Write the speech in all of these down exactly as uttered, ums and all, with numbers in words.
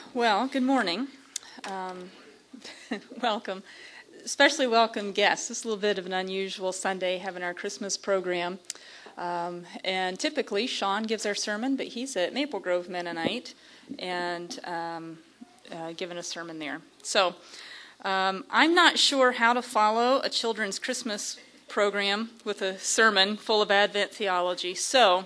Well, good morning. Um, welcome. Especially welcome guests. It's a little bit of an unusual Sunday having our Christmas program. Um, and typically Sean gives our sermon, but he's at Maple Grove Mennonite and um, uh, giving a sermon there. So um, I'm not sure how to follow a children's Christmas program with a sermon full of Advent theology. So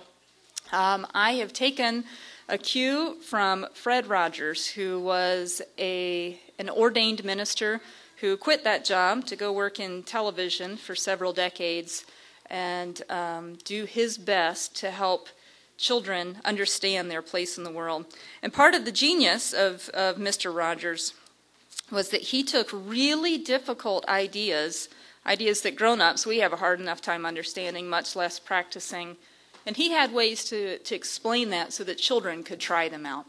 um, I have taken a cue from Fred Rogers, who was a an ordained minister who quit that job to go work in television for several decades and um, do his best to help children understand their place in the world. And part of the genius of, of Mister Rogers was that he took really difficult ideas, ideas that grown-ups, we have a hard enough time understanding, much less practicing. And he had ways to, to explain that so that children could try them out.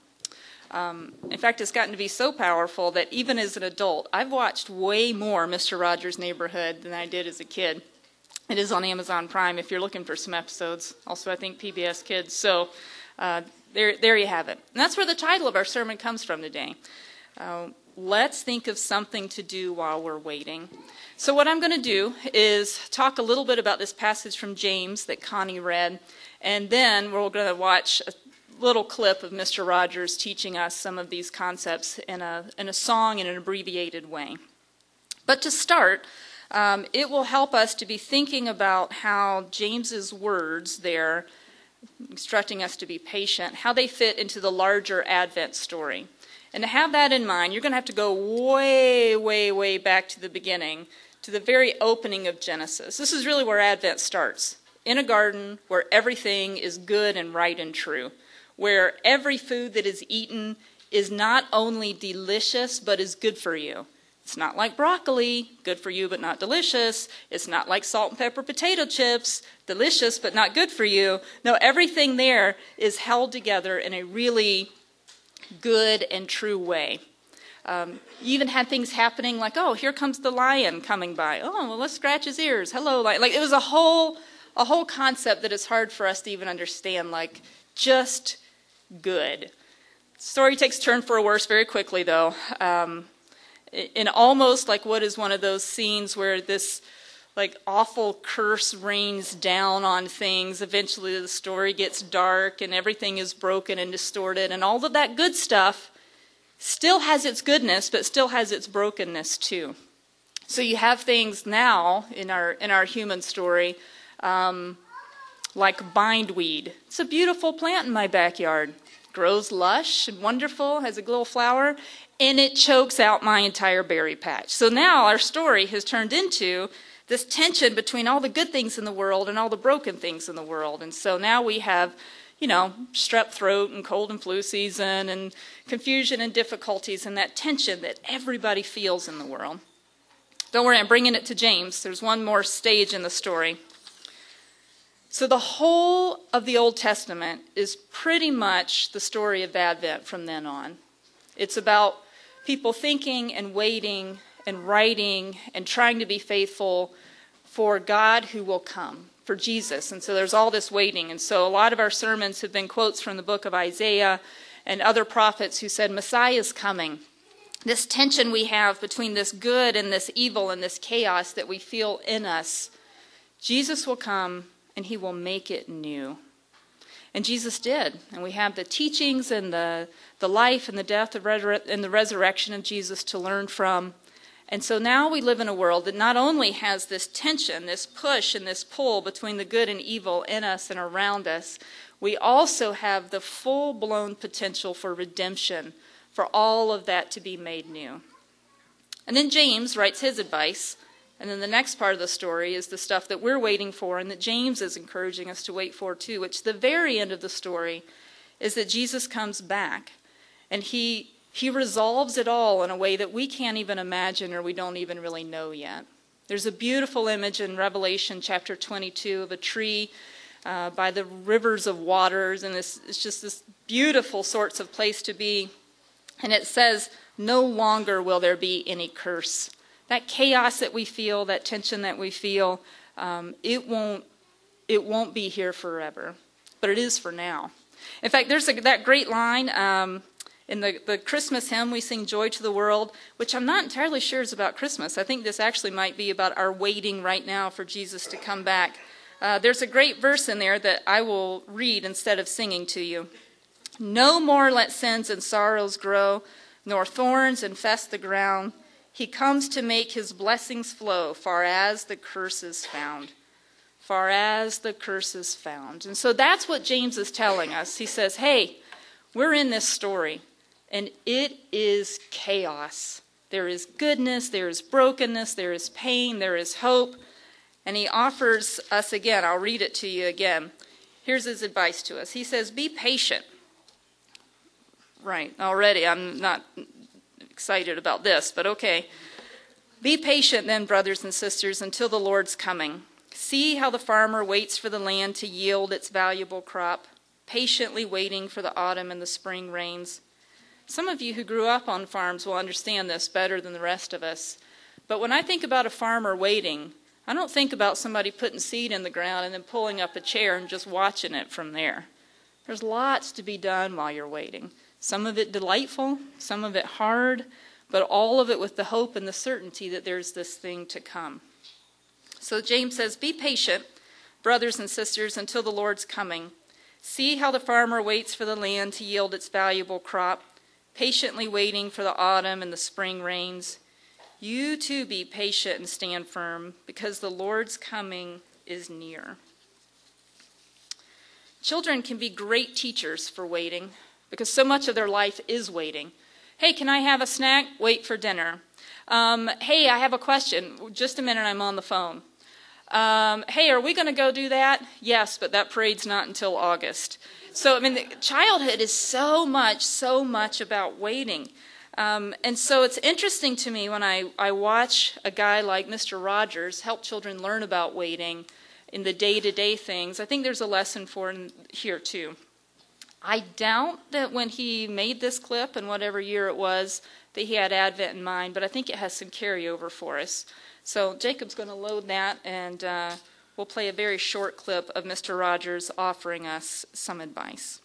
Um, in fact, it's gotten to be so powerful that even as an adult, I've watched way more Mister Rogers' Neighborhood than I did as a kid. It is on Amazon Prime if you're looking for some episodes. Also, I think P B S Kids. So uh, there, there you have it. And that's where the title of our sermon comes from today. Uh, let's think of something to do while we're waiting. So what I'm going to do is talk a little bit about this passage from James that Connie read, and then we're going to watch a little clip of Mister Rogers teaching us some of these concepts in a in a song in an abbreviated way. But to start, um, it will help us to be thinking about how James's words there, instructing us to be patient, how they fit into the larger Advent story. And to have that in mind, you're going to have to go way, way, way back to the beginning, to the very opening of Genesis. This is really where Advent starts, in a garden where everything is good and right and true, where every food that is eaten is not only delicious, but is good for you. It's not like broccoli, good for you but not delicious. It's not like salt and pepper potato chips, delicious but not good for you. No, everything there is held together in a really good and true way. Um, you even had things happening like, oh, here comes the lion coming by. Oh, well, let's scratch his ears. Hello, lion. Like, it was a whole, a whole concept that is hard for us to even understand, like, just good. The story takes a turn for a worse very quickly, though. Um, in almost like what is one of those scenes where this like awful curse rains down on things. Eventually the story gets dark and everything is broken and distorted, and all of that good stuff still has its goodness, but still has its brokenness too. So you have things now in our in our human story, um, like bindweed. It's a beautiful plant in my backyard. Grows lush and wonderful, has a little flower, and it chokes out my entire berry patch. So now our story has turned into this tension between all the good things in the world and all the broken things in the world. And so now we have, you know, strep throat and cold and flu season and confusion and difficulties and that tension that everybody feels in the world. Don't worry, I'm bringing it to James. There's one more stage in the story. So the whole of the Old Testament is pretty much the story of Advent from then on. It's about people thinking and waiting and writing and trying to be faithful for God who will come, for Jesus. And so there's all this waiting. And so a lot of our sermons have been quotes from the book of Isaiah and other prophets who said, Messiah is coming. This tension we have between this good and this evil and this chaos that we feel in us, Jesus will come and he will make it new. And Jesus did. And we have the teachings and the, the life and the death and the resurrection of Jesus to learn from. And so now we live in a world that not only has this tension, this push and this pull between the good and evil in us and around us, we also have the full-blown potential for redemption, for all of that to be made new. And then James writes his advice, and then the next part of the story is the stuff that we're waiting for and that James is encouraging us to wait for too, which the very end of the story is that Jesus comes back, and he He resolves it all in a way that we can't even imagine or we don't even really know yet. There's a beautiful image in Revelation chapter twenty-two of a tree uh, by the rivers of waters, and this, it's just this beautiful sorts of place to be. And it says, no longer will there be any curse. That chaos that we feel, that tension that we feel, um, it won't it won't be here forever, but it is for now. In fact, there's a, that great line. Um, In the, the Christmas hymn, we sing Joy to the World, which I'm not entirely sure is about Christmas. I think this actually might be about our waiting right now for Jesus to come back. Uh, there's a great verse in there that I will read instead of singing to you. No more let sins and sorrows grow, nor thorns infest the ground. He comes to make his blessings flow, far as the curse is found. Far as the curse is found. And so that's what James is telling us. He says, hey, we're in this story. And it is chaos. There is goodness, there is brokenness, there is pain, there is hope. And he offers us again, I'll read it to you again. Here's his advice to us. He says, be patient. Right, already I'm not excited about this, but okay. Be patient then, brothers and sisters, until the Lord's coming. See how the farmer waits for the land to yield its valuable crop, patiently waiting for the autumn and the spring rains. Some of you who grew up on farms will understand this better than the rest of us. But when I think about a farmer waiting, I don't think about somebody putting seed in the ground and then pulling up a chair and just watching it from there. There's lots to be done while you're waiting. Some of it delightful, some of it hard, but all of it with the hope and the certainty that there's this thing to come. So James says, be patient, brothers and sisters, until the Lord's coming. See how the farmer waits for the land to yield its valuable crop, patiently waiting for the autumn and the spring rains. You too be patient and stand firm, because the Lord's coming is near. Children can be great teachers for waiting, because so much of their life is waiting. Hey, can I have a snack? Wait for dinner. Um, hey, I have a question. Just a minute, I'm on the phone. Um, hey, are we going to go do that? Yes, but that parade's not until August. So, I mean, the, childhood is so much, so much about waiting. Um, and so it's interesting to me when I, I watch a guy like Mister Rogers help children learn about waiting in the day-to-day things. I think there's a lesson for him here, too. I doubt that when he made this clip, in whatever year it was, that he had Advent in mind, but I think it has some carryover for us. So Jacob's going to load that, and uh, we'll play a very short clip of Mister Rogers offering us some advice.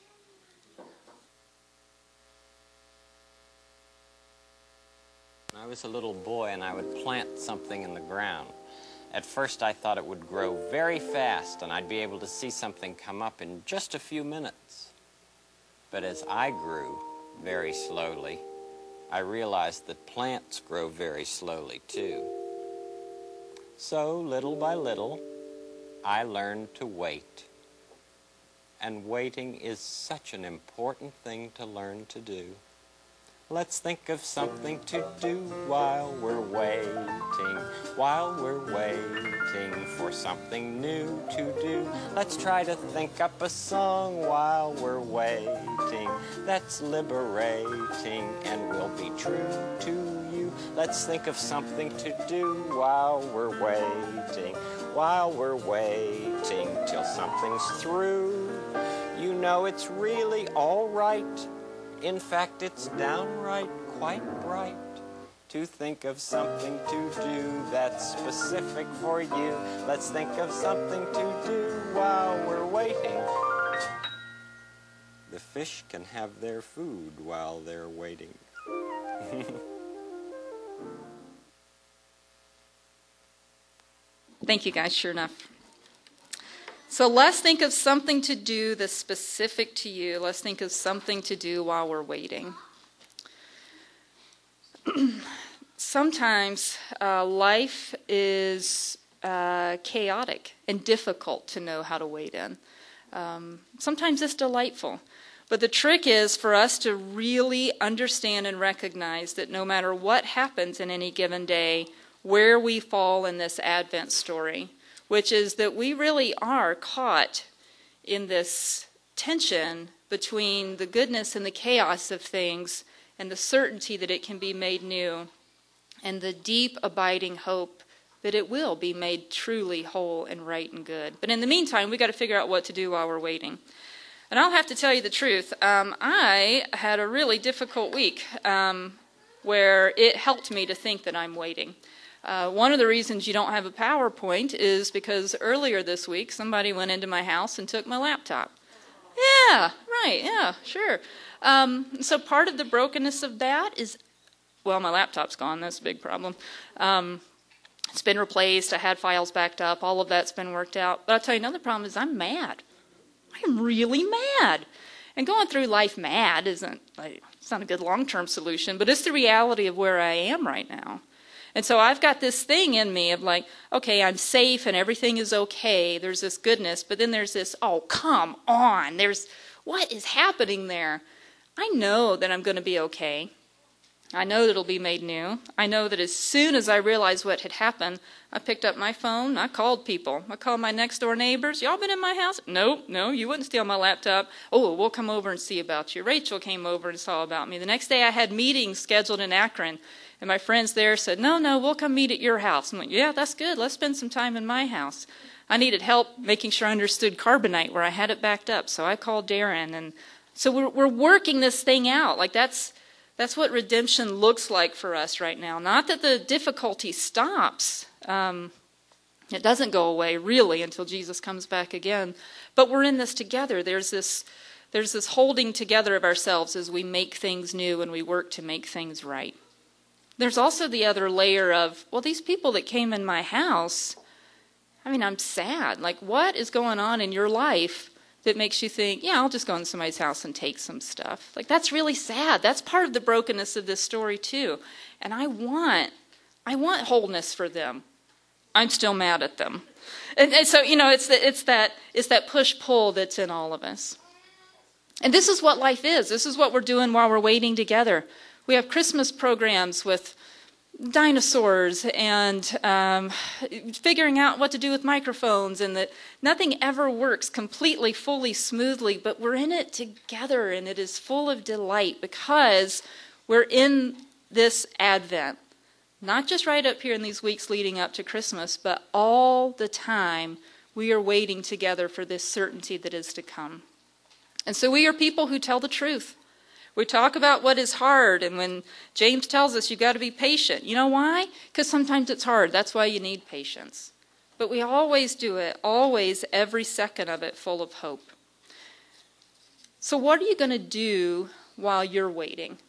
When I was a little boy and I would plant something in the ground, at first I thought it would grow very fast and I'd be able to see something come up in just a few minutes. But as I grew very slowly, I realized that plants grow very slowly too. So, little by little, I learned to wait. And waiting is such an important thing to learn to do. Let's think of something to do while we're waiting, while we're waiting for something new to do. Let's try to think up a song while we're waiting that's liberating and will be true to you. Let's think of something to do while we're waiting, while we're waiting till something's through. You know it's really all right. In fact, it's downright quite bright to think of something to do that's specific for you. Let's think of something to do while we're waiting. The fish can have their food while they're waiting. Thank you, guys, sure enough. So let's think of something to do that's specific to you. Let's think of something to do while we're waiting. Sometimes uh, life is uh, chaotic and difficult to know how to wait in. Um, sometimes it's delightful. But the trick is for us to really understand and recognize that no matter what happens in any given day, where we fall in this Advent story, which is that we really are caught in this tension between the goodness and the chaos of things and the certainty that it can be made new and the deep abiding hope that it will be made truly whole and right and good. But in the meantime, we've got to figure out what to do while we're waiting. And I'll have to tell you the truth. Um, I had a really difficult week um, where it helped me to think that I'm waiting. Uh, one of the reasons you don't have a PowerPoint is because earlier this week somebody went into my house and took my laptop. Yeah, right, yeah, sure. Um, so part of the brokenness of that is, well, my laptop's gone. That's a big problem. Um, it's been replaced. I had files backed up. All of that's been worked out. But I'll tell you another problem is I'm mad. I'm really mad. And going through life mad isn't, like, it's not a good long-term solution, but it's the reality of where I am right now. And so I've got this thing in me of like, okay, I'm safe and everything is okay. There's this goodness, but then there's this, oh, come on. There's, what is happening there? I know that I'm going to be okay. I know that it'll be made new. I know that as soon as I realized what had happened, I picked up my phone. I called people. I called my next door neighbors. Y'all been in my house? No, no, you wouldn't steal my laptop. Oh, we'll come over and see about you. Rachel came over and saw about me. The next day I had meetings scheduled in Akron. And my friends there said, no, no, we'll come meet at your house. I'm like, yeah, that's good. Let's spend some time in my house. I needed help making sure I understood carbonite where I had it backed up. So I called Darren. And so we're, we're working this thing out. Like that's... That's what redemption looks like for us right now. Not that the difficulty stops. Um, it doesn't go away, really, until Jesus comes back again. But we're in this together. There's this, there's this holding together of ourselves as we make things new and we work to make things right. There's also the other layer of, well, these people that came in my house, I mean, I'm sad. Like, what is going on in your life that makes you think, yeah, I'll just go in somebody's house and take some stuff? Like, that's really sad. That's part of the brokenness of this story, too. And I want, I want wholeness for them. I'm still mad at them. And, and so, you know, it's, the, it's that, it's that push-pull that's in all of us. And this is what life is. This is what we're doing while we're waiting together. We have Christmas programs with dinosaurs and um, figuring out what to do with microphones, and that nothing ever works completely, fully, smoothly, but we're in it together, and it is full of delight because we're in this Advent. Not just right up here in these weeks leading up to Christmas, but all the time we are waiting together for this certainty that is to come. And so we are people who tell the truth. We talk about what is hard, and when James tells us you've got to be patient. You know why? Because sometimes it's hard. That's why you need patience. But we always do it, always, every second of it, full of hope. So what are you going to do while you're waiting?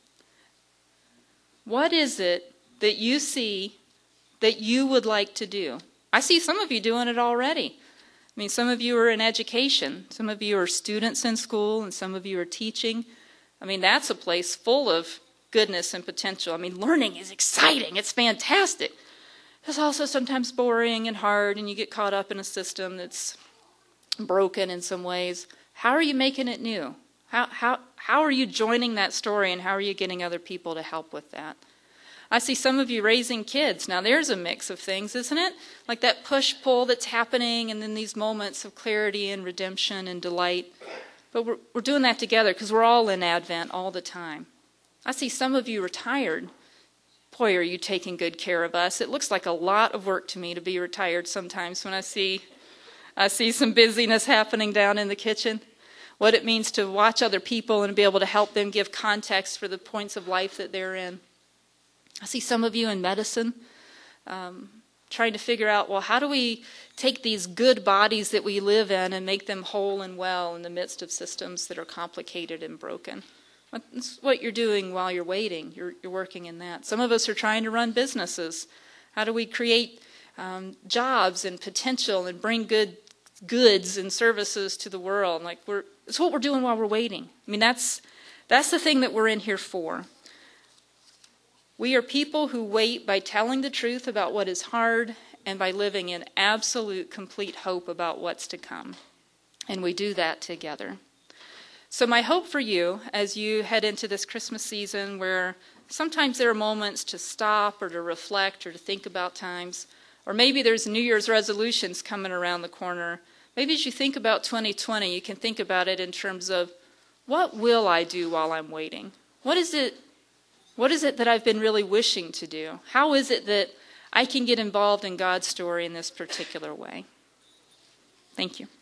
What is it that you see that you would like to do? I see some of you doing it already. I mean, some of you are in education. Some of you are students in school, and some of you are teaching. I mean, that's a place full of goodness and potential. I mean, learning is exciting. It's fantastic. It's also sometimes boring and hard, and you get caught up in a system that's broken in some ways. How are you making it new? How, how, how are you joining that story, and how are you getting other people to help with that? I see some of you raising kids. Now, there's a mix of things, isn't it? Like that push-pull that's happening, and then these moments of clarity and redemption and delight. But we're, we're doing that together because we're all in Advent all the time. I see some of you retired. Boy, are you taking good care of us. It looks like a lot of work to me to be retired sometimes when I see, I see some busyness happening down in the kitchen. What it means to watch other people and be able to help them give context for the points of life that they're in. I see some of you in medicine. Um, trying to figure out, well, how do we take these good bodies that we live in and make them whole and well in the midst of systems that are complicated and broken? That's what you're doing while you're waiting. You're, you're working in that. Some of us are trying to run businesses. How do we create um, jobs and potential and bring good goods and services to the world? Like we're, it's what we're doing while we're waiting. I mean, that's that's the thing that we're in here for. We are people who wait by telling the truth about what is hard and by living in absolute, complete hope about what's to come. And we do that together. So my hope for you as you head into this Christmas season, where sometimes there are moments to stop or to reflect or to think about times, or maybe there's New Year's resolutions coming around the corner. Maybe as you think about twenty twenty, you can think about it in terms of, what will I do while I'm waiting? What is it What is it that I've been really wishing to do? How is it that I can get involved in God's story in this particular way? Thank you.